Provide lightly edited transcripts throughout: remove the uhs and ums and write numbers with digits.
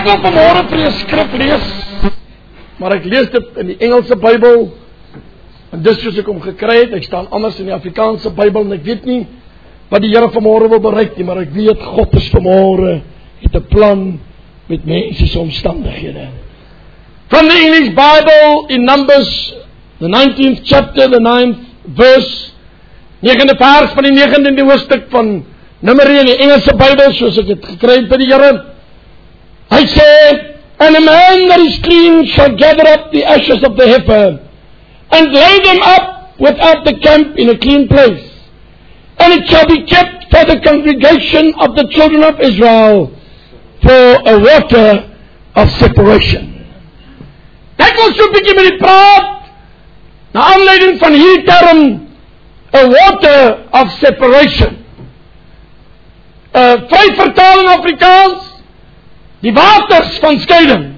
Ek wil vanmôre vir 'n skrif lees, maar ek lees dit in die Engelse Bybel, en dis soos ek hom gekry het. Ek staan anders in die Afrikaanse Bybel, en ek weet nie wat die Here vanmôre wil bereik nie, maar ek weet God is vanmôre, het 'n plan met mense se omstandighede. From the English Bible in Numbers, the 19th chapter, the 9th verse, 9de vers van die 9de hoofstuk van Numeri in die Engelse Bybel, soos ek het gekry het by die Here. Hy sê, and a man that is clean shall gather up the ashes of the heifer, and lay them up without the camp in a clean place. And it shall be kept for the congregation of the children of Israel, for a water of separation. Ek wil so 'n bietjie met u praat, na aanleiding van hierdie term, a water of separation. Vry vertaling Afrikaans, die waters van skeiding.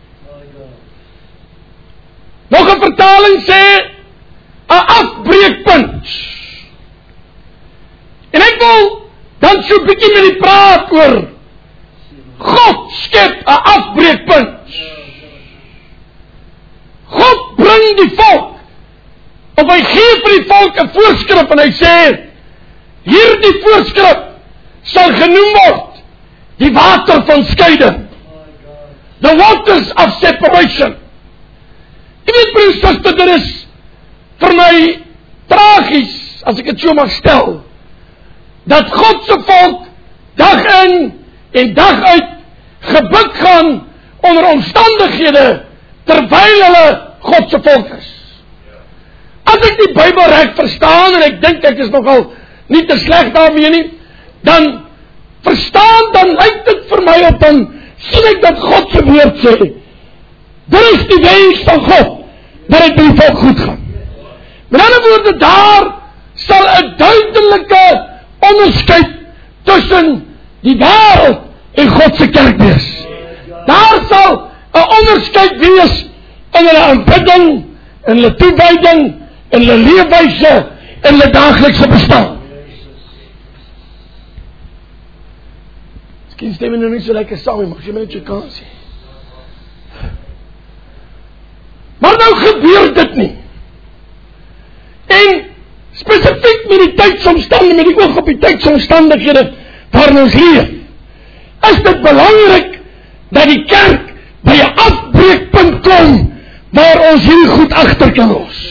Nog 'n vertaling sê, 'n afbreekpunt. En ek wil dan so 'n bietjie met u praat oor, God skep 'n afbreekpunt. God bring die volk, of hy gee vir die volk 'n voorskrif, en hy sê, hierdie voorskrif sal genoem word, die water van skeiding. The waters of separation. Jy weet, broer, suster, dit is vir my tragies, as ek dit so mag stel, dat God se volk dag in en dag uit gebuk gaan onder omstandighede terwyl hulle God se volk is. As ek die Bybel reg verstaan, en ek dink ek is nogal nie te sleg daarmee nie, dan verstaan, dan lyk dit vir my op, dan sien ek dat God se woord sê, dit is die wens van God, dat het met die volk goed gaan. Met ander woorde, daar sal 'n duidelike onderskeid tussen die wêreld en God se kerk wees. Daar sal 'n onderskeid wees in hulle aanbidding, in hulle toewyding, in hulle leefwyse, in hulle daaglikse bestaan. Miskien stem jy nou nie so lekker saam, maar as jy my net so kan sê. Maar nou gebeur dit nie. En spesifiek met die tydsomstandighede, met die oog op die tydsomstandighede waarin ons leef, is dit belangrik dat die kerk by 'n afbreekpunt kom waar ons hierdie goed agter kan los.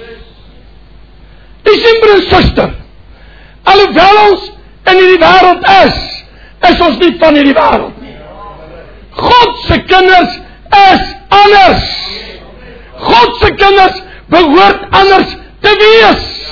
Die sien, broer en suster, alhoewel ons in hierdie wêreld is ons nie van hierdie wêreld nie. God se kinders is anders. God se kinders behoort anders te wees.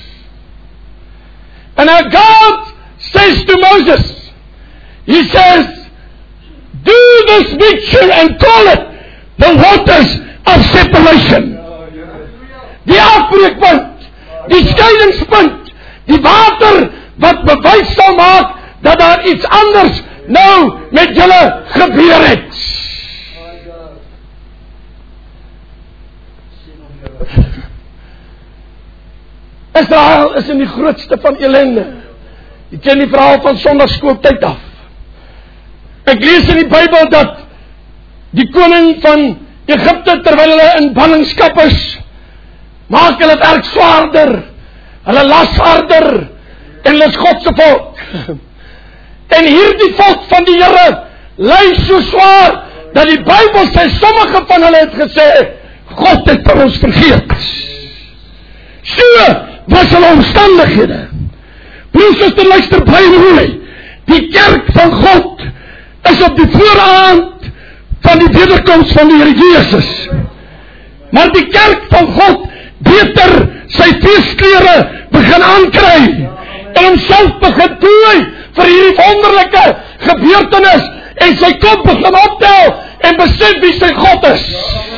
And now God says to Moses, he says, do this mixture and call it the waters of separation. Die afbreekpunt, die scheidingspunt, die water wat bewys sal maak dat daar iets anders nou met julle gebeur het. Israel is in die grootste van ellende. Jy ken die verhaal van sonndagskooltyd af. Ek lees in die Bybel dat die koning van Egipte, terwyl hulle in ballingskap is, maak hulle werk swaarder, hulle las harder, en hulle is God se volk. En hierdie volk van die Here ly so swaar, dat die Bybel sê, sommige van hulle het gesê, God het vir ons vergeet. So was hulle omstandighede. Broer, suster, luister baie mooi. Die kerk van God is op die vooraand van die wederkoms van die Here Jesus. Maar die kerk van God beter sy feesklere begin aankry en homself begin tooi vir hierdie wonderlike gebeurtenis en sy kop begin optel en besef wie sy God is.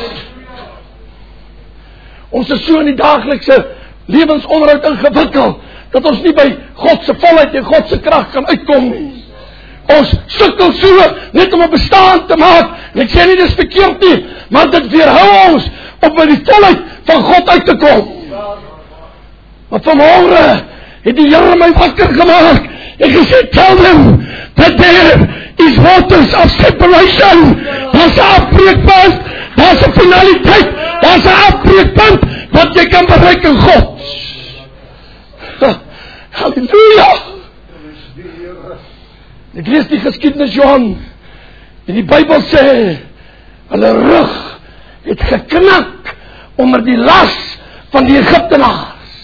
Ons is so in die daaglikse lewensonderhoud ingewikkeld dat ons nie by God se volheid en God se krag kan uitkom nie. Ons sukkel so net om 'n bestaan te maak. En ek sê nie dis verkeerd nie, maar dit weerhou ons om by die volheid van God uit te kom. Maar vanmôre het die Here my wakker gemaak en gesê, tell them that there is waters of separation. Daar's 'n afbreekpunt, daar's 'n finaliteit, daar's 'n afbreekpunt wat jy kan bereik in God. Halleluja! Ek lees die geskiedenis Johan, en die Bybel sê, hulle rug het geknak onder die las van die Egiptenaars.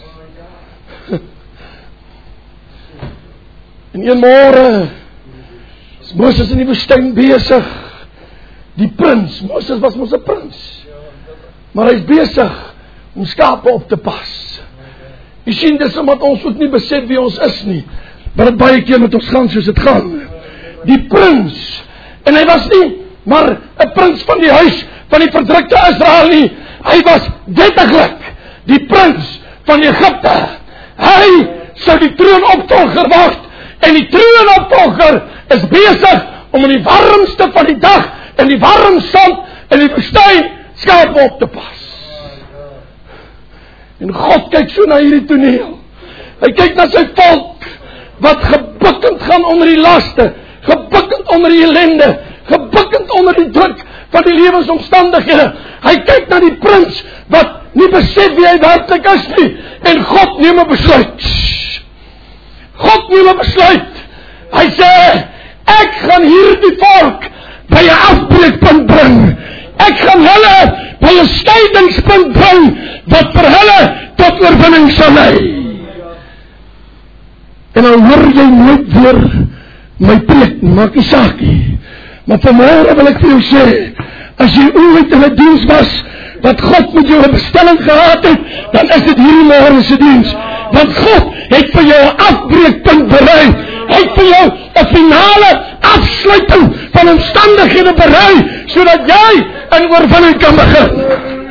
En een môre is Moses in die woestyn besig. Die prins, Moses was mos 'n prins, maar hy is besig om skape op te pas. Jy sien, dis omdat ons ook nie besef wie ons is nie, maar dit baie keer met ons gaan soos dit gaan. Die prins, en hy was nie maar 'n prins van die huis van die verdrukte Israel nie, hy was wettiglik die prins van Egipte. Hy sou die troonopvolger word, en die troonopvolger is besig om in die warmste van die dag, in die warm sand, in die woestyn, skape op te pas. En God kyk so na hierdie toneel. Hy kyk na sy volk, wat gebukkend gaan onder die laste, gebukkend onder die ellende, gebukkend onder die druk van die lewensomstandighede. Hy kyk na die prins, wat nie besef wie hy werklik is nie, en God neem 'n besluit. God neem 'n besluit. Hy sê, ek gaan hierdie volk by 'n afbreekpunt bring. Ek gaan hulle by 'n skeiingspunt bring, wat vir hulle tot oorwinning sal lei. En dan hoor jy nooit weer my preek, maak nie saak nie. Maar vanmôre wil ek vir jou sê, as jy ooit in 'n diens was, wat God met jou 'n bestelling gehad het, dan is dit hierdie môre se diens. Want God het vir jou 'n afbreekpunt berei. Hy het vir jou 'n finale afsluiting van omstandighede berei, sodat jy in oorwinning kan begin.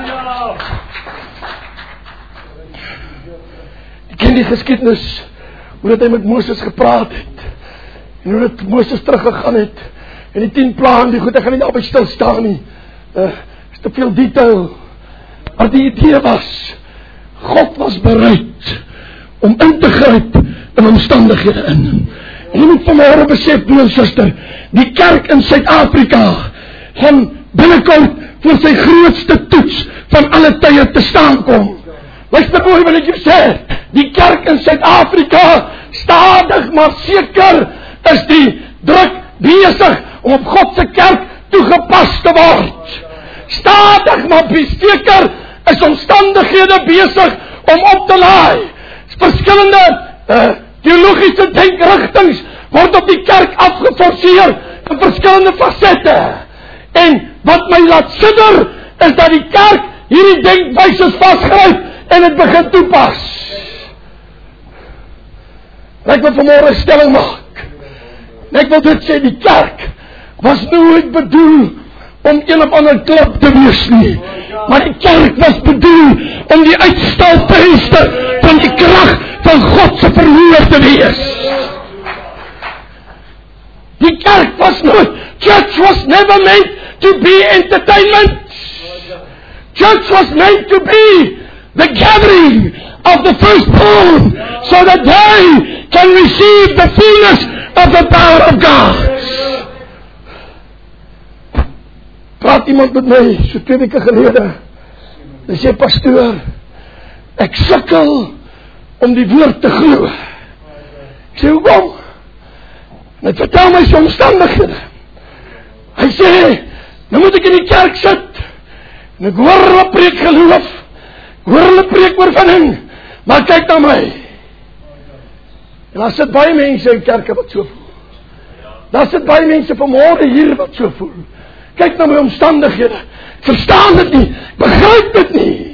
Ek ken die geskiedenis, hoe dat hy met Moses gepraat het, en hoe dat Moses teruggegaan het, en die 10 plaae, die goed, ek gaan nie daarby stil staan nie, is te veel detail, maar die idee was, God was bereid om in te gryp in omstandighede in. En jy moet vanmôre besef, broer en suster, die kerk in Suid-Afrika gaan binnekort voor sy grootste toets van alle tye te staan kom. Luister mooi wat ek jou sê, die kerk in Suid-Afrika, stadig maar seker, is die druk besig om op God se kerk toegepas te word. Stadig maar seker is omstandighede besig om op te laai. Verskillende teologiese denkrigtings word op die kerk afgeforceer in verskillende fasette. En wat my laat sidder, is dat die kerk hierdie denkwyses vasgryp en het begin toepas. Ek wil vanmôre 'n stelling maak. Ek wil dit sê, die kerk was nooit bedoel om een of ander klip te wees nie. Maar die kerk was bedoel om die uitstalvenster van die krag van God se verhoor te wees. Die kerk was nooit, church was never meant to be entertainment. Church was meant to be the gathering of the firstborn, so that they can receive the fullness of the power of God. Praat iemand met my, so 2 weke gelede, hy sê, pastoor, ek sukkel om die woord te glo. Ek sê, hoekom? En hy vertel my sy omstandighede. Hy sê, nou moet ek in die kerk sit, en ek hoor hulle preek geloof, hoor hulle preek oorwinning, maar kyk na my. En daar sit baie mense in kerke wat so voel. Daar sit baie mense vanmôre hier wat so voel. Kyk na my omstandighede, verstaan dit nie, begryp dit nie.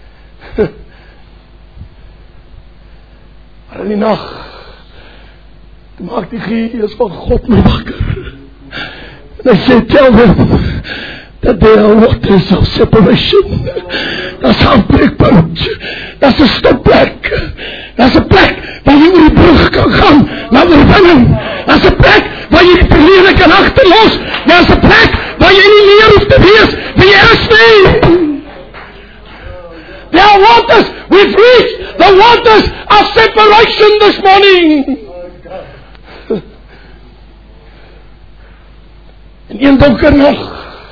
Maar in die nag, maak die Gees van God my wakker. En hy sê, tell them that there are waters of separation. That's our breakpoint. That's a stopplek. That's a plek waar jy oor die brug kan gaan na oorwinning. That's a plek waar jy die verlede kan agterlos. That's a plek waar jy nie meer hoef te wees wie jy is nie. There are waters. We've reached the waters of separation this morning. En een donker nag,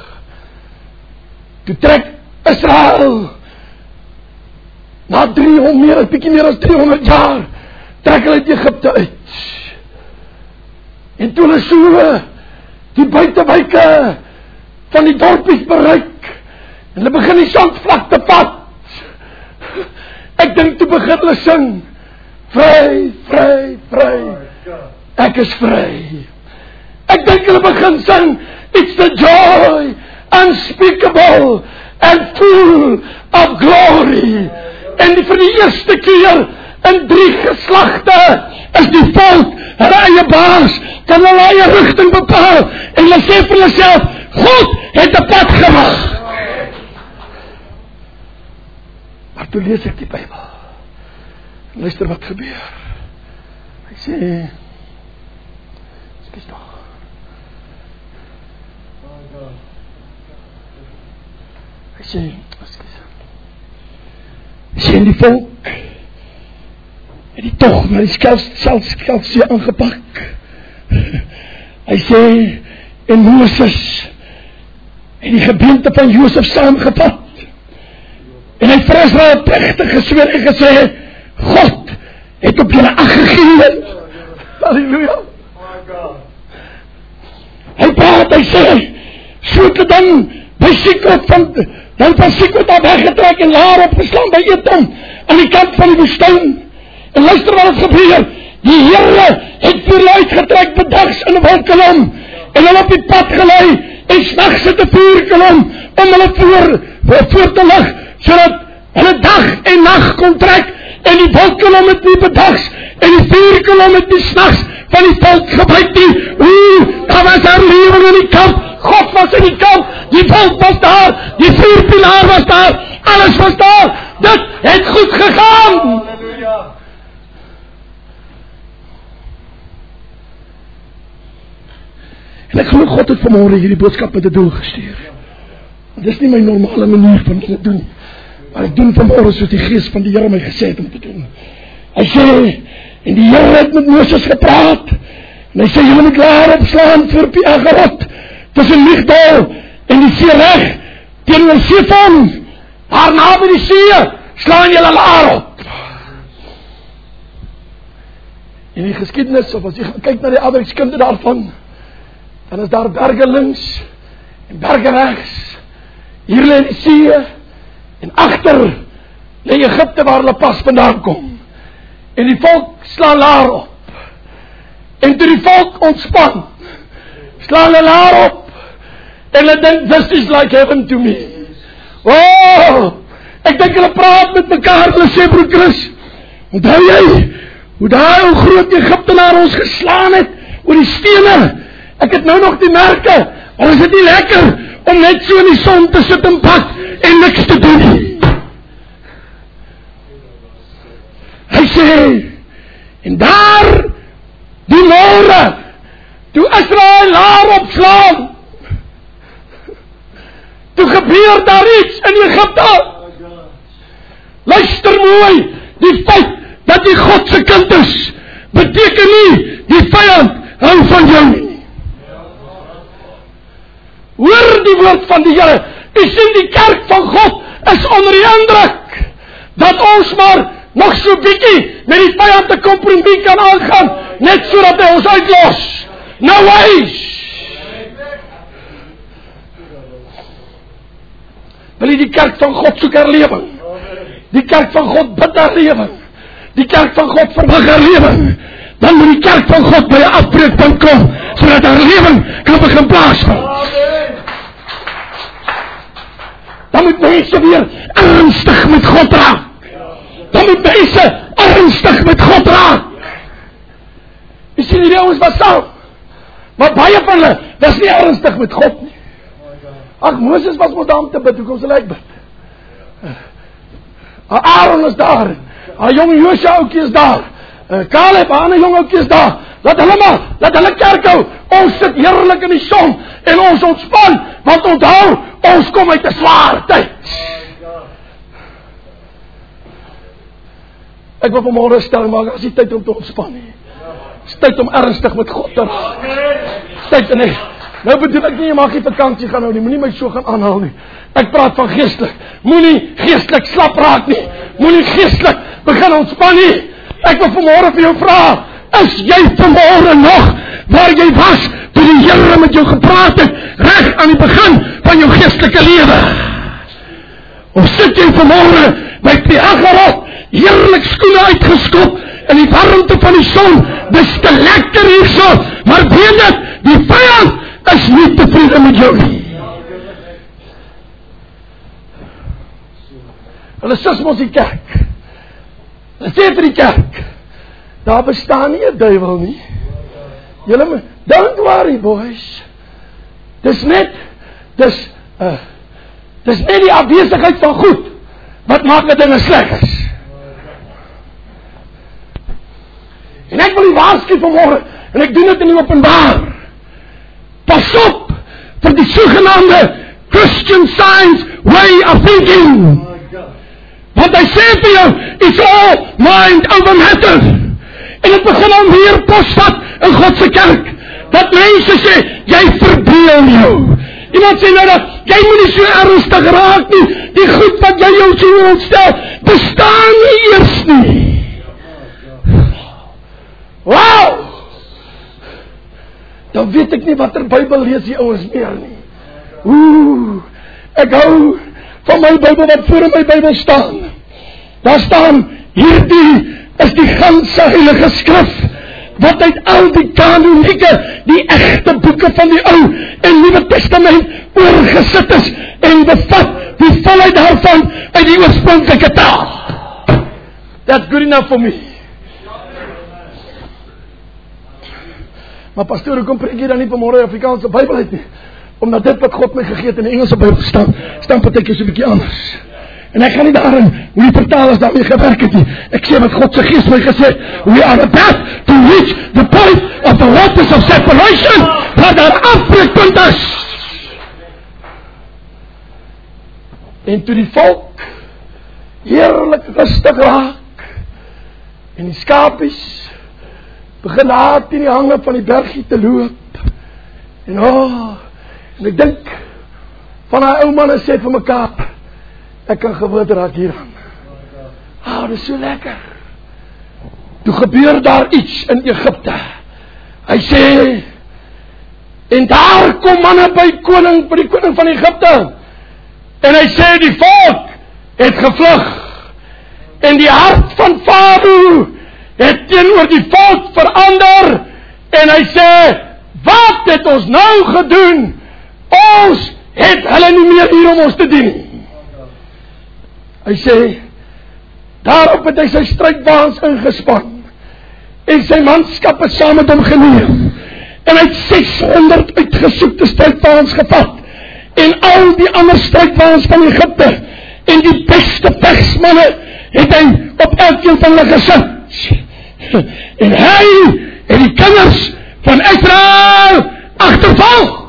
toe trek Israel, na 300, bietjie meer as 300 jaar, trek hulle uit Egipte uit. En toe hulle so die buitewyke van die dorpies bereik, en hulle begin die sandvlakte pad. Ek dink toe begin hulle sing, vry, vry, vry, ek is vry. Ek dink hulle begin sing, it's the joy unspeakable and full of glory. En vir die eerste keer in 3 geslagte is die volk hulle eie baas, kan hulle eie rigting bepaal, en hulle sê vir hulle self, God het 'n pad gemaak. Maar toe lees ek die Bybel. Luister wat gebeur. Hy sê, skus tog. Hy sê, en die volk het die tog na die Skelfsee aangepak. Hy sê, en Moses het die gebeente van Josef saamgevat. En hy vir Israel plechtig gesweer en gesê, God het op julle ag gegee. Halleluja. Hy praat, hy sê, so het het dan by Sikot van Sikot daar weggetrek en laar opgeslaan by Etam, aan die kant van die woestijn. En luister wat het gebeur, die Here het vir hulle uitgetrek bedags in 'n wolkkolom, en hulle op die pad gelei, en s'nags het 'n vuurkolom, om hulle voor te lig, sodat hulle dag en nag kon trek, en die wolkkolom het nie bedags, en die vuurkolom het nie s'nags van die volk gebruik nie. Daar was daar lewing in die kamp, God was in die kamp, die volk was daar, die vuurpilaar was daar, alles was daar, dit het goed gegaan. En ek glo God het vanmôre hierdie boodskap met 'n doel gestuur. Dit is nie my normale manier van dit doen, maar ek doen vanmôre soos die Gees van die Here my gesê het om te doen. Hy sê, en die Here het met Moses gepraat, en hy sê, julle moet laar opslaan voor Pi-Hagerot, tussen Migdol en die see reg, teenoor Sefon, daar naby die see, slaan julle laar op. In die geskiedenis, of as jy gaan kyk na die aardrykskunde daarvan, dan is daar berge links, en berge regs, hier lê die see, en agter lê Egipte waar hulle pas vandaan kom, en die volk slaan laar op, en toe die volk ontspan, slaan hulle laar op, en hulle dink, this is like heaven to me. Oh, ek dink hulle praat met mekaar, hulle sê, broer Chris, onthou jy, hoe daai ou groot Egiptenaar ons geslaan het, oor die stene, ek het nou nog die merke, maar is dit nie lekker, om net so in die son te sit en bak, en niks te doen nie. Hy sê, en daar, die môre, toe Israel laar opslaan, toe gebeur daar iets in Egipte. Luister mooi, die feit dat jy God se kind is, beteken nie, die vyand hou van jou nie. Hoor die woord van die Here, u sien die kerk van God is onder die indruk, dat ons maar nog so bietjie met die vyand te kompromie kan aangaan, net so dat hy ons uitlos. No ways! Wil jy die kerk van God soek herlewing? Die kerk van God bid herlewing. Die kerk van God verwag herlewing. Dan moet die kerk van God by 'n afbreekpunt kom, sodat herlewing kan begin plaasvind. Dan moet mense weer ernstig met God raak. Dan moet mense ernstig met God raak. Jy sien die ouens was saam, maar baie van hulle was nie ernstig met God nie. Ag, Moses was mos daar om te bid, hoekom sal ek bid? Aaron is daar, jong Josua oukie is daar, Caleb, ander jong oukie is daar, laat hulle kerk hou, ons sit heerlik in die son, en ons ontspan, want onthou, ons kom uit 'n swaar tyd. Ek wil vanmôre 'n stelling maak, as die tyd om te ontspan nie. Is tyd om ernstig met God te raak. Is tyd Nou bedoel ek nie, jy mag nie vakansie gaan hou nie, moenie my so gaan aanhaal nie. Ek praat van geestelik. Moenie geestelik slap raak nie. Moenie geestelik begin ontspan nie. Ek wil vanmôre vir jou vra, is jy vanmôre nog waar jy was toe die Here met jou gepraat het, reg aan die begin van jou geestelike lewe? Of sit jy vanmôre by Piagerot, heerlik skoene uitgeskop in die warmte van die son, dis te lekker hierso, maar weet dit, die vyand is nie tevrede met jou nie. Hulle sis mos die kerk. Hulle sê vir die kerk, daar bestaan nie 'n duiwel nie. Julle, don't worry boys. Dis net die afwesigheid van goed wat maak dat dinge sleg is. En ek wil die waarsku vanmôre, en ek doen dit in die openbaar. Pas op vir die sogenaamde Christian Science way of thinking. Want hy sê vir jou, it's all mind over matter. En het begin al meer posvat in Godse kerk. Dat mense sê, jy verbeel jou. Iemand sê nou dat, jy moet nie so ernstig raak nie. Die goed wat jy jou so ontstel, bestaan nie eers nie. Wow! Dan weet ek nie wat Bybel lees die ouens meer nie. Ek hou van my Bybel wat voor in my Bybel staan. Daar staan, hierdie is die ganse heilige skrif, wat uit al die kanonieke, die egte boeke van die Ou en Nuwe Testament oorgesit is, en bevat die volheid daarvan uit die oorspronklike taal. That's good enough for me. Maar pastoor, hoekom preek jy dan nie vanmôre Afrikaanse Bybel uit nie? Omdat dit wat God my gegee het in die Engelse Bybel staan partykeer so 'n bietjie anders. En ek gaan nie daarin, hoe die vertalers daarmee gewerk het nie. Ek sê wat God se Gees my gesê, we are about to reach the point of the waters of separation, waar daar afbreekpunt is. En toe die volk heerlik rustig raak, en die skapies begin daar teen die hange van die bergie te loop, en en ek dink, van haar ou manne sê vir mekaar, ek kan gewoond raak hieraan. Dit is so lekker. Toe gebeur daar iets in Egipte. Hy sê, en daar kom manne by die koning van Egipte, en hy sê, die volk het gevlug, en die hart van Farao het teenoor die volk verander, en hy sê, wat het ons nou gedoen? Ons het hulle nie meer hier om ons te dien. Hy sê, daarop het hy sy strydwaans ingespan, en sy manskap is saam met hom geneem, en hy het 600 uitgesoekte strydwaans gevat, en al die ander strydwaans van Egipte, en die beste vegsmanne, het hy op elkeen van hulle gesit, en hy het die kinders van Israel agtervolg.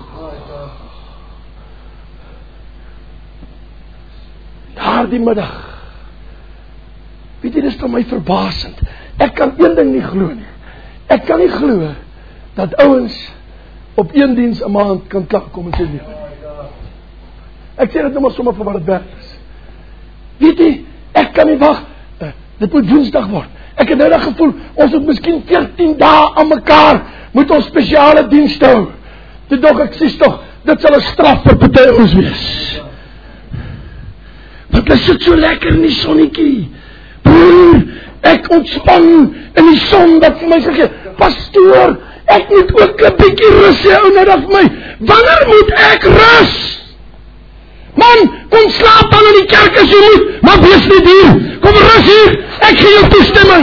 Daar die middag, weet jy, dit is vir my verbasend, ek kan een ding nie glo nie, ek kan nie glo, dat ouens op een diens 'n maand kan klaarkom in sy lewe. Ek sê dit nou maar sommer vir wat het werk is. Weet jy, ek kan nie wag, dit moet Woensdag word, ek het nou dat gevoel, ons het miskien 14 dae aan mekaar, moet ons spesiale dienst hou, dit nog, ek sê toch, dit sal 'n straf vir party ons wees. Want hulle sit so lekker in die sonnetjie. Broer, ek ontspan in die son dat vir my gegee. Pastoor, ek moet ook 'n bietjie rus hê, ou, nou dat vir my. Wanneer moet ek rus? Man, kom slaap dan in die kerk as jy moet, maar wees nie hier. Kom rus hier, ek gee jou toestemming.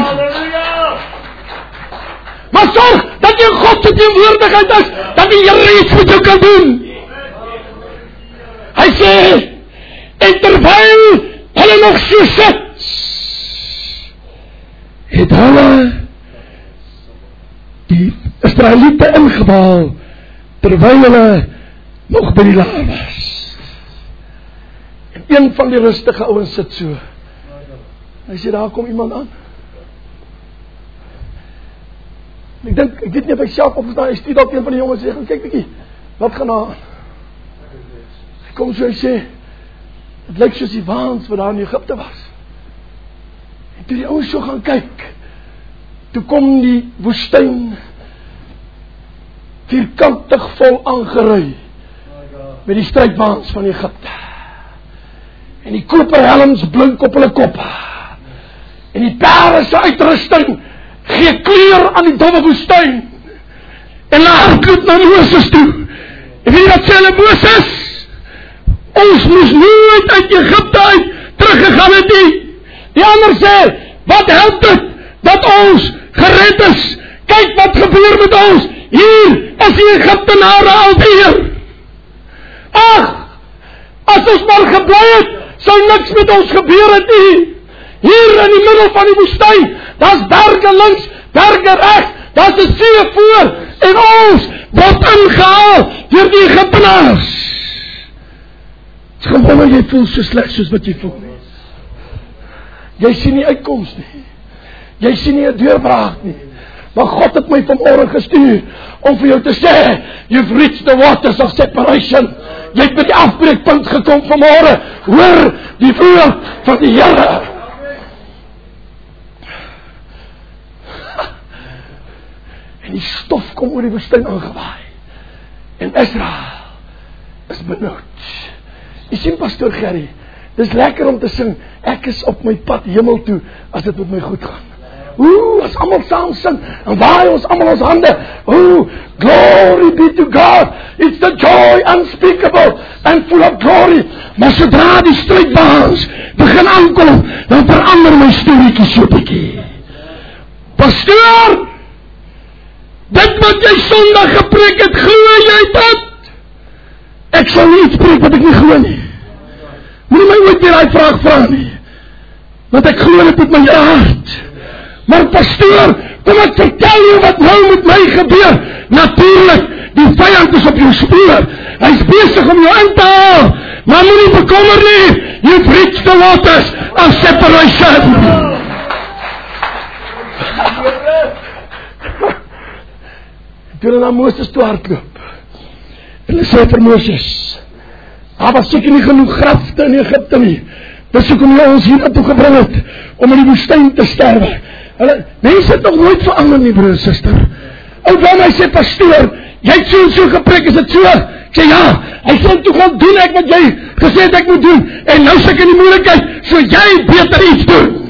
Maar sorg dat jy God se teenwoordigheid is, dat die Here iets met jou kan doen. Hy sê, en terwyl hulle nog so sit, het hulle die Israeliete ingehaal, terwyl hulle nog by die laar was. En een van die rustige ouens sit so. Hy sê, daar kom iemand aan. En ek dink, ek weet nie of hy self opgestaan, hy stuur dalk een van die jongens sê, kyk bietjie, Wat gaan aan? Hy kom so, hy sê, het lyk soos die waans wat daar in Egypte was. En toe die ouens so gaan kyk, toe kom die woestyn vierkantig vol aangerui met die strijdwaans van Egypte. En die koperhelms blink op hulle kop. En die perde se uitrusting gee kleur aan die domme woestyn. En hulle hardloop na Moses toe. En weet jy wat sê hulle, Moses? Ons moes nooit uit Egypte uit teruggegaan het nie. Die ander sê, wat help dit dat ons gered is? Kyk wat gebeur met ons. Hier is die Egyptenare alweer. Ag, as ons maar gebly het, sou niks met ons gebeur het nie. Hier in die middel van die woestyn, daar's berge links, berge regs, daar's 'n see voor, en ons word ingehaal deur die Egyptenaars. Het is gewoon jy voel so sleg soos wat jy voel. Jy sien nie uitkoms nie. Jy sien nie 'n deurbraak nie. Maar God het my vanmôre gestuur om vir jou te sê, you've reached the waters of separation. Jy het by die afbreekpunt gekom vanmôre. Hoor die woord van die Here. En die stof kom oor die woestyn aangewaai. En Israel is benoud. Jy sien, Pastoor Gerry, dis lekker om te sing, ek is op my pad hemel toe, as dit met my goed gaan. As almal saam sing, en waai ons almal ons hande. Glory be to God. It's the joy unspeakable and full of glory. Maar sodra die strijdwaans begin aankom, dan verander my storiekie so bietjie. Pastoor, dit wat jy Sondag gepreek het, glo jy dit? Ek sal nie iets preek wat ek nie glo nie. Moenie my ooit weer die vraag vra nie. Want ek glo dit met my hart. Maar pastoor, kom ek vertel jou wat nou met my gebeur. Natuurlijk, die vyand is op jou spoor. Hy is besig om jou in te haal. Maar moenie bekommer nie. You've reached the waters of separation. Toe hulle na Moses toe hardloop. Hulle sê vir Moses, daar was seker nie genoeg grafte in Egypte nie. Dis hoekom jy ons hier naartoe gebring het, om in die woestyn te sterwe. Mense het nog nooit verander nie, broer en suster. Ou van my sê, pastoor, jy het so gepreek, is dit so? Ek sê ja, hy sê toe gaan doen ek wat jy gesê het ek moet doen, en nou sê ek in die moeilikheid, so jy beter iets doen.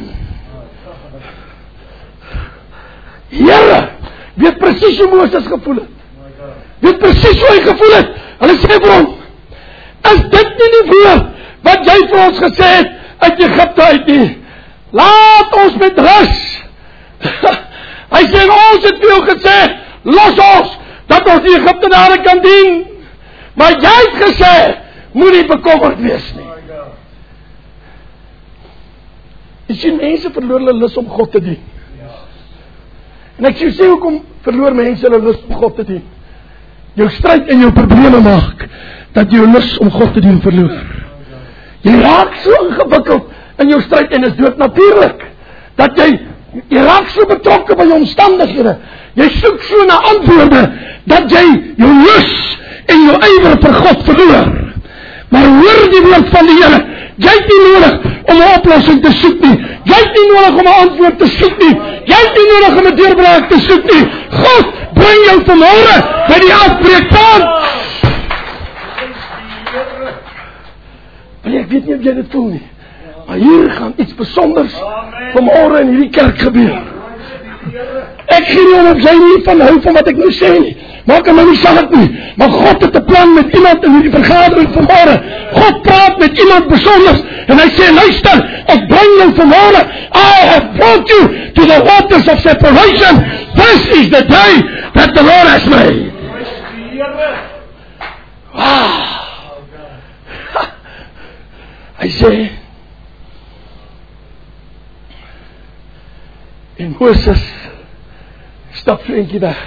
Here, weet precies hoe Moses gevoel het. Weet precies hoe hy gevoel het. Hulle sê vir hom, is dit nie die woord wat jy vir ons gesê het uit Egypte uit nie? Laat ons met rus. Hy sê, ons het vir jou gesê, los ons, dat ons die Egyptenare kan dien. Maar jy het gesê, moet nie bekommerd wees nie. Jy sien, mense verloor hulle lus om God te dien. En ek sê, hoekom verloor mense hulle lus om God te dien? Jou stryd en jou probleme maak, dat jou lus om God te dien verloor. Jy raak so ingewikkeld in jou stryd, en is doodnatuurlik, dat jy raak so betrokke by jou omstandighede, jy soek so na antwoorde, dat jy jou lus en jou ywer vir God verloor. Maar hoor die woord van die Here, jy het nie nodig om 'n oplossing te soek nie, jy het nie nodig om 'n antwoord te soek nie, jy het nie nodig om 'n deurbraak te soek nie. God bring jou vanmôre by die afbreekpunt. Ek weet nie of jy dit voel nie, maar hier gaan iets besonders vanmôre in hierdie kerk gebeur. Ek gee nie om of jy nie van hou van wat ek nou sê nie. Maak my nie saak nie. Maar God het 'n plan met iemand in hierdie vergadering vanmôre. God praat met iemand besonders en hy sê, luister, ek bring jou vanmôre. I have brought you to the waters of separation. This is the day that the Lord has made. Hy sê, en Moses stap so eentjie weg,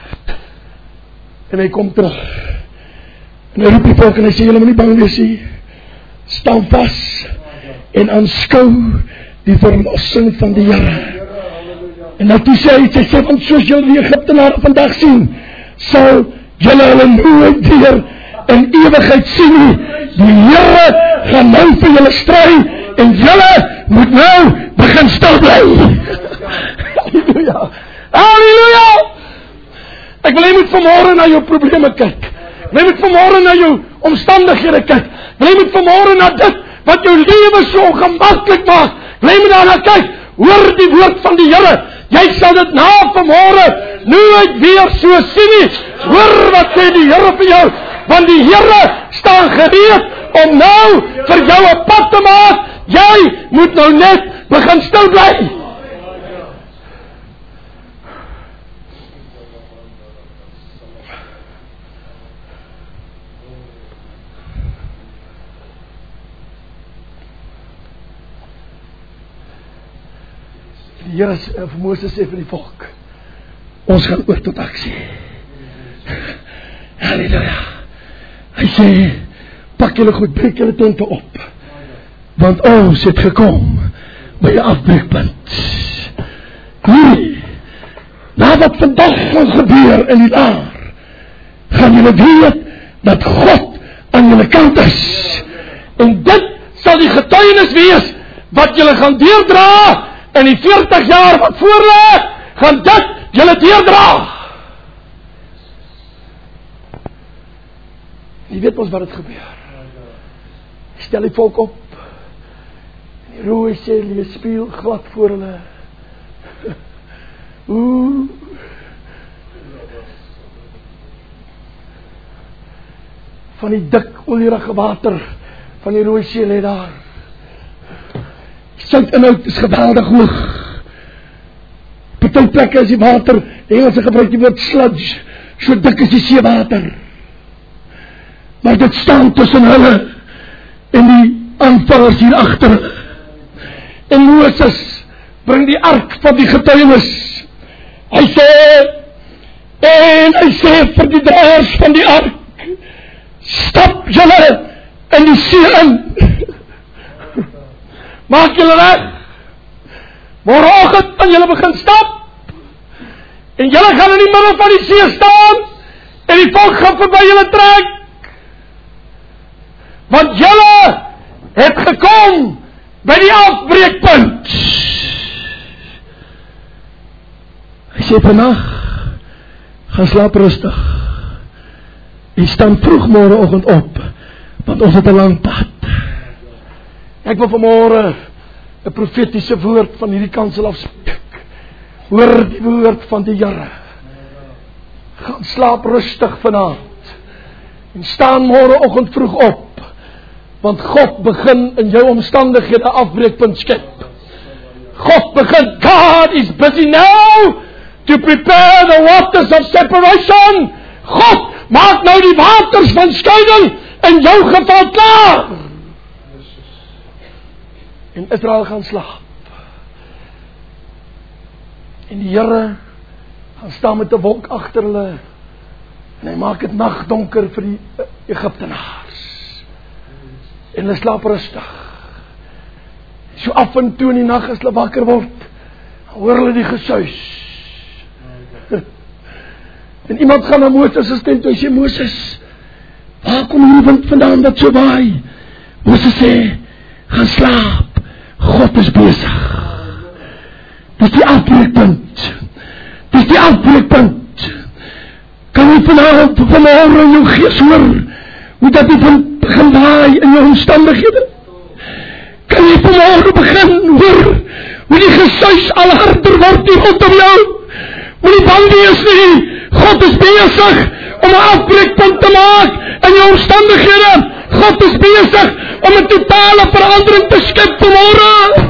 en hy kom terug, en hy roep die volk, en hy sê, julle moet nie bang wees nie, staan vas, en aanskou die verlossing van die Here. En nou toe sê hy, want soos julle die Egyptenare vandag sien, sal julle hulle nooit weer in ewigheid sien nie. Die Here gaan nou vir julle stry en julle moet nou begin stil bly. Halleluja. Halleluja. Ek wil jy moet vanmôre na jou probleme kyk. Jy moet vanmôre na jou omstandighede kyk. Jy moet vanmôre na dit wat jou lewe so ongemaklik maak. Jy moet daarna kyk. Hoor die woord van die Here. Jy sal dit na vanmôre nooit weer so sien nie. Hoor wat sê die Here vir jou. Want die Here staan gereed om nou vir jou 'n pad te maak. Jy moet nou net begin stil bly. Die Here vir Moses sê vir die volk, ons gaan oor tot aksie. Halleluja. Hy sê, pak julle goed, breek julle tente op, want ons het gekom by 'n afbreekpunt. Nee, na wat vandag gaan gebeur in die jaar, gaan julle weet dat God aan julle kant is. En dit sal die getuienis wees wat julle gaan deurdra. In die 40 jaar wat voorlê, gaan dit julle deurdra. Jy weet ons wat het gebeur. Stel die volk op. Die rooi see lees speel glad voor hulle. Van die dik olierige water van die rooi see lê daar. Soutinhoud is geweldig hoog. Party plekke is die water, die Engelse gebruik die woord sludge, so dik is die seewater. Maar dit staan tussen hulle en die aanvallers hier agter. En Moses bring die ark van die getuienis. Hy sê vir die draers van die ark, stap julle in die see in. Maak julle reg. Môreoggend kan julle begin stap. En julle gaan in die middel van die see staan. En die volk gaan verby julle trek. Want julle het gekom by die afbreekpunt. Hy sê vandag, gaan slaap rustig. En staan vroeg môreoggend op. Want ons het 'n lang pad. Ek wil vanmôre 'n profetiese woord van hierdie kansel afspreek. Hoor die woord van die Here. Gaan slaap rustig vanaand. En staan môreoggend vroeg op. Want God begin in jou omstandighede afbreekpunt skep. God begin. God is busy now to prepare the waters of separation. God maak nou die waters van skeiding in jou geval klaar. En Israel gaan slaap. En die Here gaan staan met 'n wolk agter hulle. En hy maak dit nagdonker vir die Egiptenaars. En hulle slaap rustig. So af en toe in die nag as hulle wakker word, hoor hulle die gesuis. En iemand gaan na Moses se tent toe en sê, Moses, waar kom hierdie wind vandaan dat so waai? Moses sê, gaan slaap. God is besig. Dis die afbreekpunt. Dis die afbreekpunt. Kan jy vanmôre in jou gees hoor hoe dat die wind begin waai in jou omstandighede? Kan jy vanmôre begin hoor hoe die gesuis al harder word hier rondom jou? Moet nie bang wees nie. God is besig om 'n afbreekpunt te maak in jou omstandighede. God is besig om 'n totale verandering te skep vanmôre.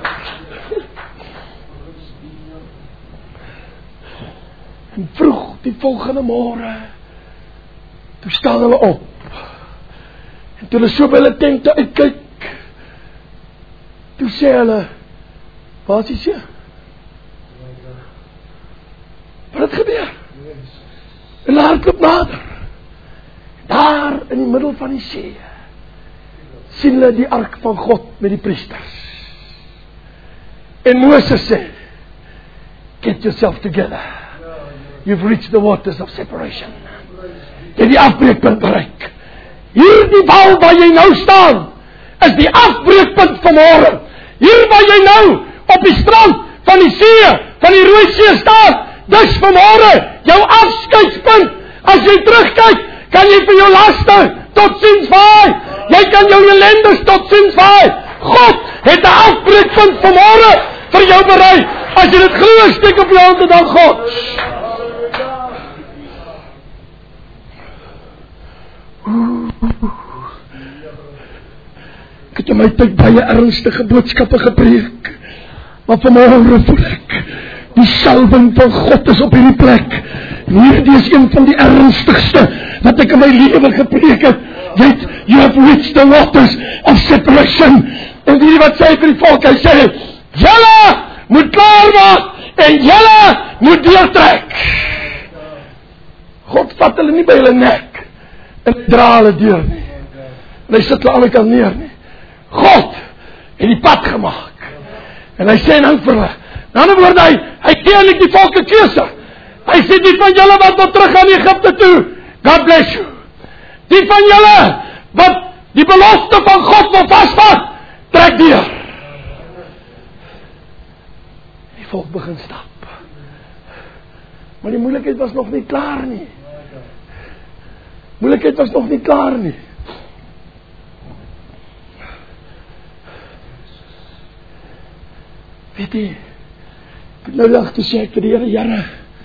En vroeg die volgende môre, toe staan hulle op. En toe hulle so by hulle tente uitkyk, toe sê hulle, waar is die see? Wat het gebeur? En hulle hardloop nader. Daar in die middel van die see sien hulle die ark van God met die priesters. En Moses sê, get yourself together. You've reached the waters of separation. het die afbreekpunt bereik. Hierdie val waar jy nou staan, is die afbreekpunt vanmôre. Hier waar jy nou, op die strand van die see, van die Rooi See staan, dis vanmôre jou afskeidspunt. As jy terugkyk, kan jy vir jou laste totsiens vaai. Jy kan jou ellendes totsiens vaai. God het 'n afbreekpunt vanmôre vir jou berei. As jy dit glo, steek op jou hand en dan God. Ek het in my tyd baie ernstige boodskappe gepreek, maar vanmôre voel ek, die salwing van God is op hierdie plek. En hierdie is een van die ernstigste wat ek in my lewe gepreek het. You have reached the waters of separation. En hierdie wat sê vir die volk, hy sê, julle moet klaar maak, en julle moet deurtrek. God vat hulle nie by hulle nek, en dra hulle deur nie. En hy sit hulle aan die kant neer nie. God het die pad gemaak. En hy sê nou vir hulle, in ander woorde, hy gee eintlik die volk 'n keuse. Hy sê, die van julle wat wil terug aan Egipte toe, God bless you. Die van julle wat die belofte van God wil vasvat, trek deur. Die volk begin stap. Maar die moeilikheid was nog nie klaar nie. Moeilikheid was nog nie klaar nie. Weet jy, ek het nou dag te sê ek vir die Here,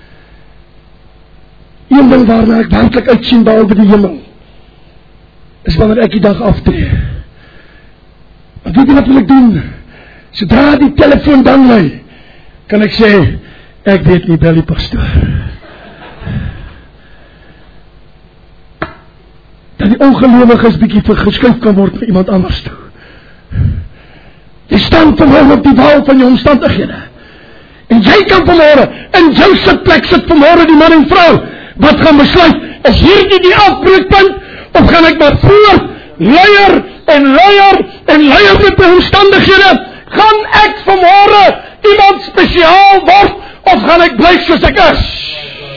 een ding waarna ek werklik uitsien behalwe die hemel, is wanneer ek die dag aftree. Want weet jy wat wil ek doen? Sodra die telefoon dan lui, kan ek sê, ek weet nie, bel die pastoor. Dat die ongelowiges bietjie geskuif kan word na iemand anders toe. Jy staan vanmôre op die wal van jou omstandighede. En jy kan vanmôre in jou sitplek sit vanmôre die man en vrou wat gaan besluit, is hierdie die afbreekpunt, of gaan ek maar voort, luier en luier en luier met my omstandighede? Gaan ek vanmôre iemand spesiaal word, of gaan ek bly soos ek is?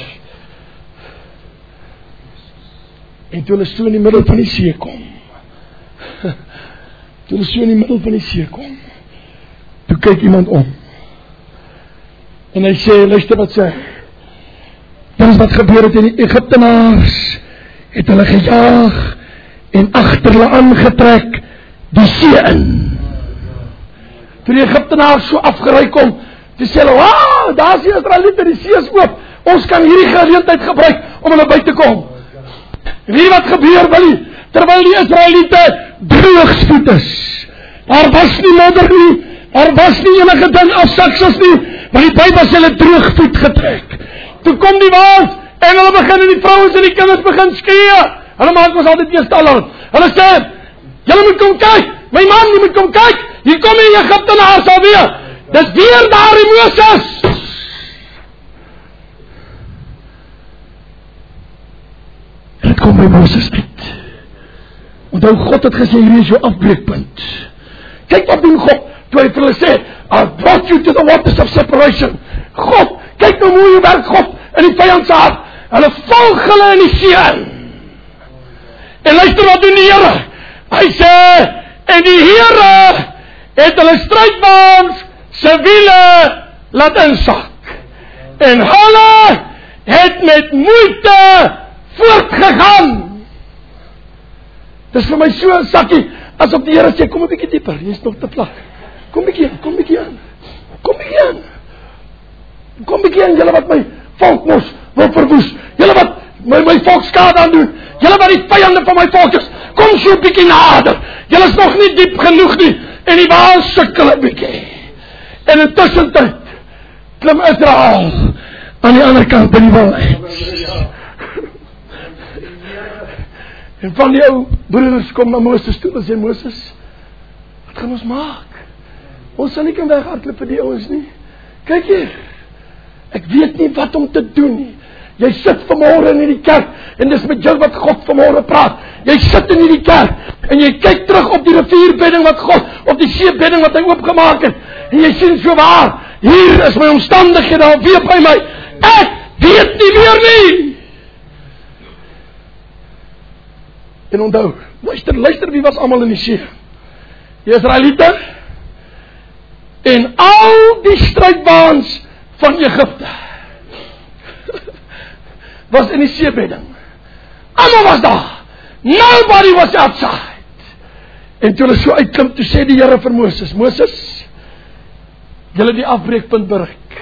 En toe hulle so in die middel van die see kom, toe kyk iemand om, en hy sê, luister wat sê, dit is wat gebeur het, en die Egiptenaars het hulle gejaag, en agter hulle aangetrek, die see in. Toe die Egiptenaars so afgery kom, toe sê hulle, wow, daar is die Israeliete, die see is oop, ons kan hierdie geleentheid gebruik, om hulle by te kom. En weet wat gebeur, Willie? Terwyl die Israeliete droogsvoet is, daar was nie modder nie, daar was nie enige ding afsaksels nie, maar die Bybel sê hulle droogvoet getrek. Toe kom die waans, en hulle begin, en die vrouens en die kinders begin skree. Hulle maak ons altyd eerst al aan. Hulle sê, julle moet kom kyk, my man, jy moet kom kyk, hier kom die Egiptenaars alweer. Dis weer daar die Moses. En het kom by Moses uit. Onthou, God het gesê, hier is jou afbreekpunt. Kyk wat doen God, toe hy vir hulle sê, I brought you to the waters of separation. God, kyk nou hoe jy werk God in die vyandse hart. Hulle volg hulle in die see in. En luister wat doen die Here. Hy sê, en die Here het hulle strydwaans se wiele laat insak. En hulle het met moeite voortgegaan. Dis vir my so 'n sakkie, asof die Here sê, kom 'n bietjie dieper, jy is nog te vlak. Kom bietjie aan, kom bietjie aan. Kom bietjie aan. Kom bietjie aan, julle wat my volk mos wil verwoes. Julle wat my volk skade aan doen. Julle wat die vyande van my volk is. Kom so 'n bietjie nader. Julle is nog nie diep genoeg nie. En die waal sukkel 'n bietjie. En intussen tyd klim Israel aan die ander kant by die wal uit. En van die ou broeders kom na Moses toe en sê, Moses, wat gaan ons maak? Ons sal nie kan weghardloop vir die ouens nie. Kyk hier, ek weet nie wat om te doen nie. Jy sit vanmôre in die kerk, en dis met jou wat God vanmôre praat. Jy sit in die kerk, en jy kyk terug op die rivierbedding wat God, op die seebedding wat hy oopgemaak het, en jy sien so waar, hier is my omstandighede alweer by my. Ek weet nie meer nie. En onthou, luister wie was allemaal in die see. Die Israeliete en al die strijdwaans van Egypte was in die seebedding. Allemaal was daar. Nobody was outside. En toe hulle so uitklim, toe sê die Here vir Moses, Moses, julle die afbreekpunt bereik.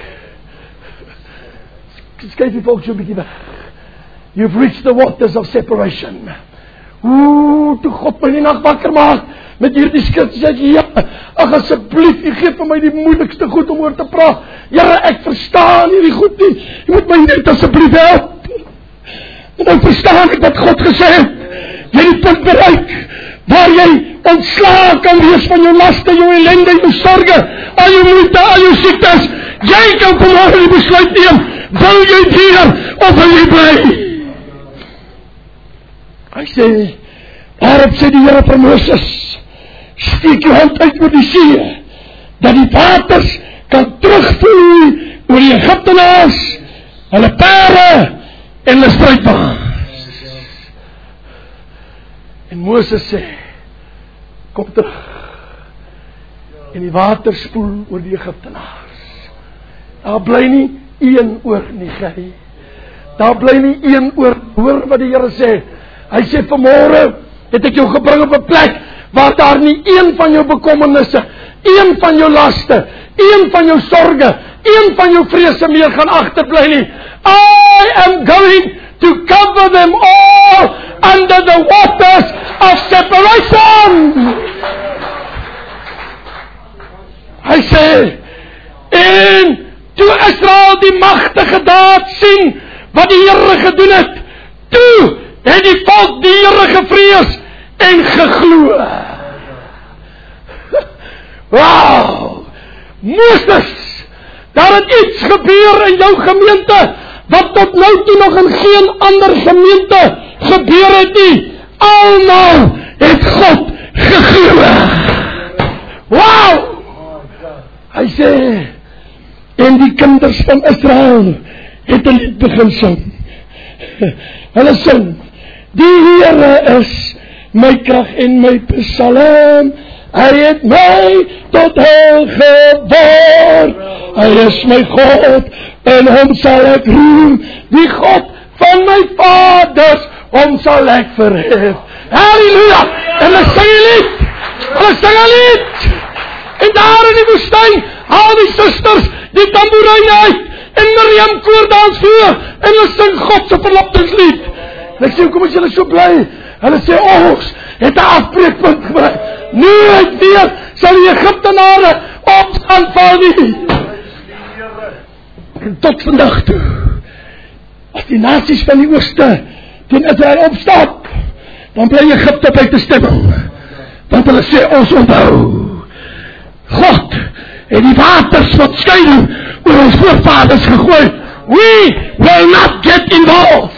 Skryf die volk so 'n bietjie weg. You've reached the waters of separation. Toe God my die nag wakker maak, met hierdie skrif, sê ek, ja, ag asseblief, u gee vir my die moeilikste goed om oor te praat. Here, ek verstaan hierdie goed nie, jy moet my net asseblief help. En dan verstaan ek wat God gesê het, jy die punt bereik, waar jy ontslae kan wees van jou laste, jou ellende, jou sorge, al jou moeite, al jou siektes. Jy kan vanmorgen die besluit neem, wil jy hier, of wil jy bly? Hy sê, daarop sê die Here vir Moses, steek jou hand uit oor die see, dat die waters kan terugvloei oor die Egiptenaars, hulle perde en hulle strijdwaans. En Moses sê, kom terug, en die water spoel oor die Egiptenaars. Daar bly nie een oor nie, Gerrie. Daar bly nie een oor, hoor wat die Here sê. Hy sê, vanmorgen het ek jou gebring op 'n plek, waar daar nie een van jou bekommernisse, een van jou laste, een van jou sorge, een van jou vrese meer gaan agterbly nie. I am going to cover them all under the waters of separation. Hy sê, en toe Israel die magtige daad sien, wat die Here gedoen het, toe het die volk die Here gevrees en geglo. Wow! Moses, daar het iets gebeur in jou gemeente, wat tot nou toe nog in geen ander gemeente gebeur het nie. Almal het God geglo. Wow! Hy sê, en die kinders van Israel het 'n lied begin sing. Hulle sing, die Here is my krag en my psalm, hy het my tot heil geword, hy is my God, en hom sal ek roem, die God van my vaders, hom sal ek verhef. Halleluja! En hulle sing 'n lied, hulle sing 'n lied, en daar in die woestyn, haal die susters die tamboerine uit, en Miriam koordans voor, en hulle sing God se verloppingslied. En ek sê, kom as julle so bly, hulle sê, ons het 'n afbreekpunt gebring, nooit weer sal die Egiptenare ons aanval nie. En tot vandag toe, as die nasies van die ooste teen Israel opstap, dan bly Egipte buite stemming, want hulle sê, ons onthou, God het die waters van skeiding oor ons voorvaders gegooi. We will not get involved.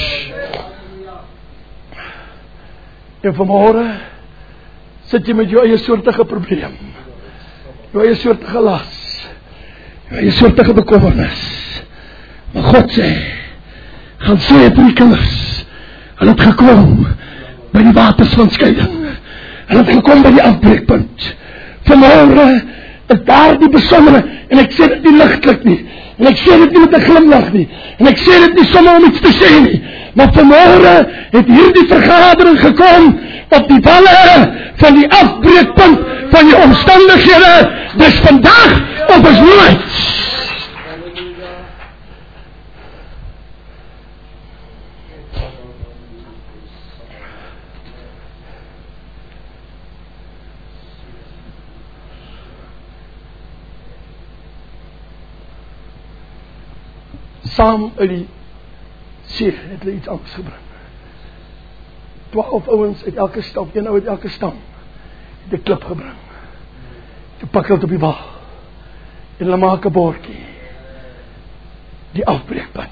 En vanmorgen sit jy met jou eie soortige probleem, jou eie soortige las, jou eie soortige bekommernis. Maar God sê, gaan sê het vir die kinders, hulle het gekom by die waters van skeiding, hulle het gekom by die afbreekpunt. Vanmorgen is daar die besondere, en ek sê dit nie ligtelik nie, en ek sê dit nie met 'n glimlach nie, en ek sê dit nie sommer om iets te sê nie, maar vanmorgen het hierdie vergadering gekom op die walle van die afbreekpunt van die omstandighede. Dis vandag of is nooit. Saam uit die see het hulle iets anders gebring. 12 ouens uit elke stam, een ou uit elke stam, het 'n klip gebring. Toe pak hulle het op die wal, en hulle maak 'n bordjie, die afbreekpunt.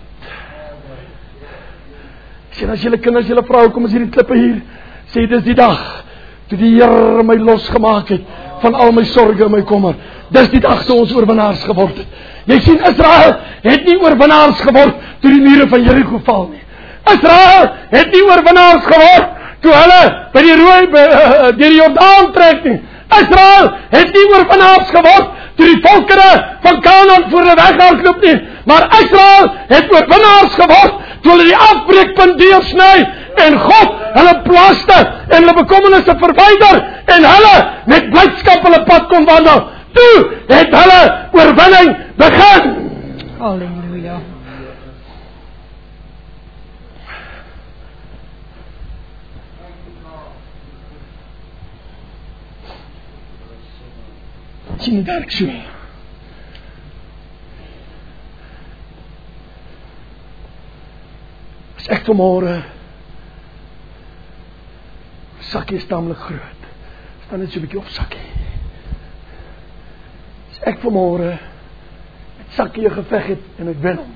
Ek sê, as julle kinders, julle vrou, kom as hierdie klippe hier, sê, dis die dag, toe die Here my losgemaak het, van al my sorge en my kommer. Dis die dag toe ons oorwinnaars geword het. Jy sien, Israel het nie oorwinnaars geword toe die mure van Jericho val nie. Israel het nie oorwinnaars geword toe hulle by die deur die Jordaan trek nie. Israel het nie oorwinnaars geword toe die volkere van Kanaan voor hulle weghardloop nie, maar Israel het oorwinnaars geword toe hulle die afbreekpunt deursny en God hulle plaste en hulle bekommernisse verwyder en hulle met blydskap hulle pad kon wandel. Toe het hulle oorwinning begin. Halleluja. Sien dit werk so. As ek vanmôre sakkie is tamelik groot. Staan net so 'n bietjie op sakkie. As ek vanmôre met sakkie 'n geveg het en ek wen hom.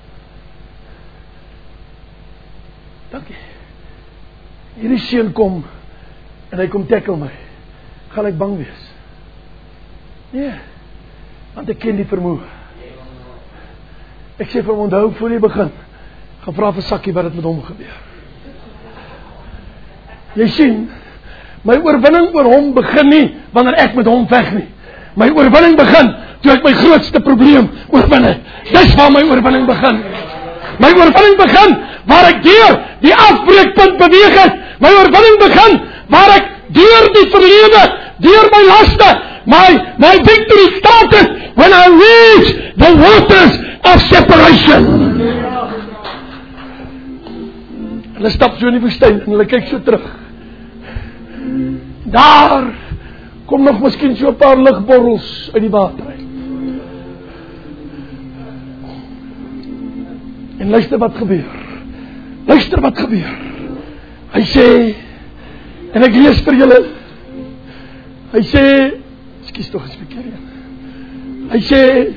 Dankie. Hierdie seun kom en hy kom tackle my. Gaan ek bang wees? Nee, want ek ken die vermoë. Ek sê vir hom, onthou voor jy begin, gaan vra vir Sakkie wat het met hom gebeur. Jy sien, my oorwinning oor hom begin nie wanneer ek met hom veg nie. My oorwinning begin toe ek my grootste probleem oorwin het. Dis waar my oorwinning begin. My oorwinning begin waar ek deur die afbreekpunt beweeg het. My oorwinning begin waar ek deur die verlede, deur my laste, my victory started when I reached the waters of separation. Hulle stap so in die woestyn en hulle kyk so terug. Daar kom nog miskien so 'n paar ligborrels uit die water uit. En luister wat gebeur. Luister wat gebeur. Hy sê, en ek lees vir julle. Hy sê, ekskuus tog eens verkeerd. Hy sê,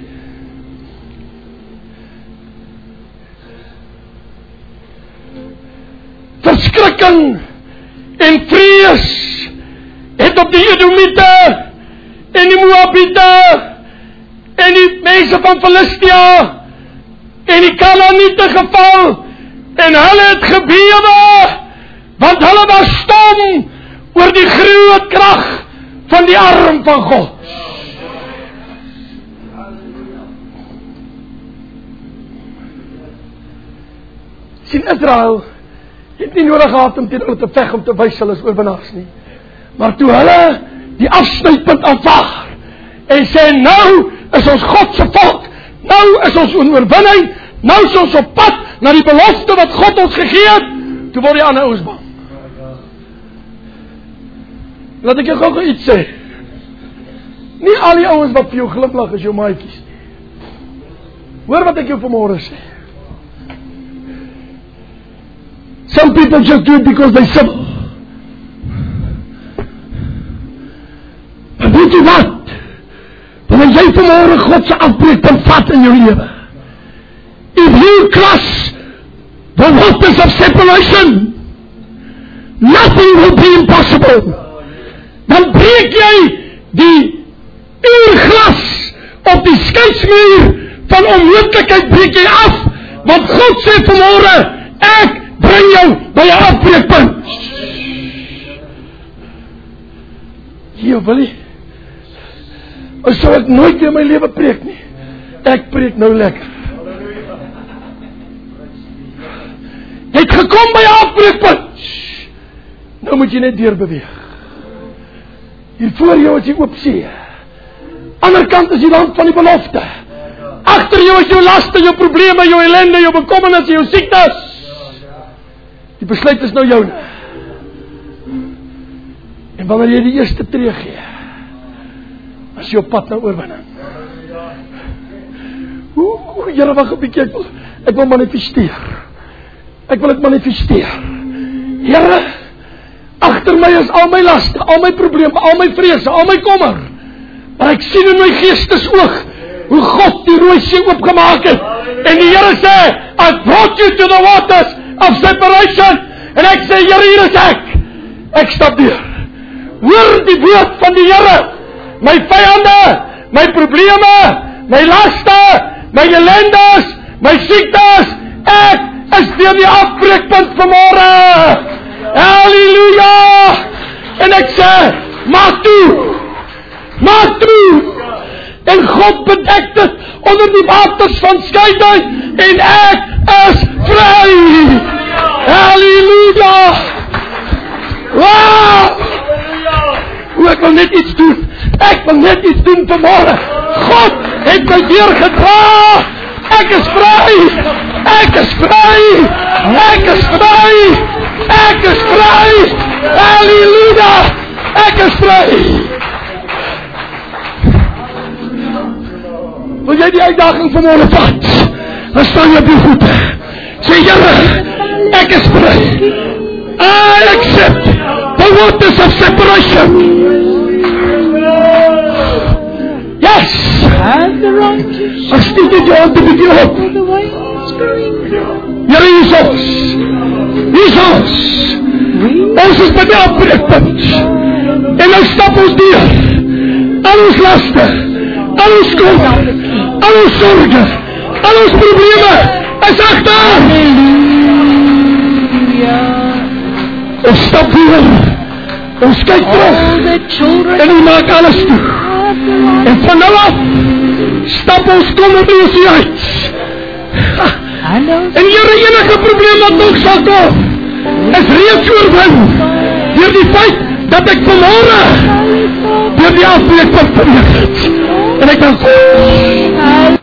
verskrikking en vrees het op die Edomite en die Moabite en die mense van Filistia en die Kanaaniete geval en hulle het gebewe want hulle was stom oor die groot krag van die arm van God. Sien, Israel het nie nodig gehad om teen hulle te veg om te wys hulle is oorwinnaars nie. Maar toe hulle die afsnypunt aanvaar en sê nou is ons God se volk, nou is ons oorwinning, nou is ons op pad na die belofte wat God ons gegee het, toe word die ander ouens bang. Laat ek jou gou iets sê. Nie al die ouens wat vir jou glimlag is jou maatjies nie. Hoor wat ek jou vanmôre sê. Some people just do it because they simple. Maar weet jy wat? Wanneer jy vanmôre God se afbreekpunt vat in jou lewe. If you cross the waters of separation, nothing will be impossible. Dan breek jy die uurglas op die skeidsmuur van onmoontlikheid breek jy af, want God sê vanmôre, ek bring jou by 'n afbreekpunt. Hier wil jy. Sou ek nooit in my lewe preek nie. Ek preek nou lekker. Jy het gekom by 'n afbreekpunt. Nou moet jy net deurbeweeg. Hier voor jou is die oop see. Ander kant is die land van die belofte. Agter jou is jou laste, jou probleme, jou ellende, jou bekommernisse, jou siektes. Die besluit is nou joune. En wanneer jy die eerste tree gee, is jy op pad na oorwinning. Here, wag 'n bietjie, ek wil manifesteer. Ek wil dit manifesteer. Here, agter my is al my laste, al my probleme, al my vrese, al my kommer. Maar ek sien in my geestesoog hoe God die rooi see oopgemaak het. En die Here sê, I brought you to the waters of separation. En ek sê, Here, hier is ek. Ek stap deur. Hoor die woord van die Here. My vyande, my probleme, my laste, my ellendes, my siektes, ek is deur die afbreekpunt vanmôre. Halleluja! En ek sê, maak toe! En God bedek dit onder die waters van skeiding en ek is vry! Halleluja! Wow! Ek wil net iets doen. Ek wil net iets doen vanmôre. God het my deurgedra. Ek is vry. Ek is vry. Ek is vry. Ek is vry. Halleluja. Ek is vry. Wil jy die uitdaging vanmôre vat? Dan staan jy op jou voete. Sê Here, ek is vry. I accept the waters of separation. Yes. I still need you to begin up. Here Jesus. Ons is by die afbreekpunt. En nou stap ons deur. Al ons laste, al ons skuld, al ons sorge, al ons probleme is agter. Ons stap deur. Ons kyk terug. En ons maak alles toe. En van nou af stap ons kommerloos uit. En enige probleem wat nog sal kom, is reeds oorwin deur die feit dat ek vanmôre deur die afbreekpunt beweeg het. En ek dank God.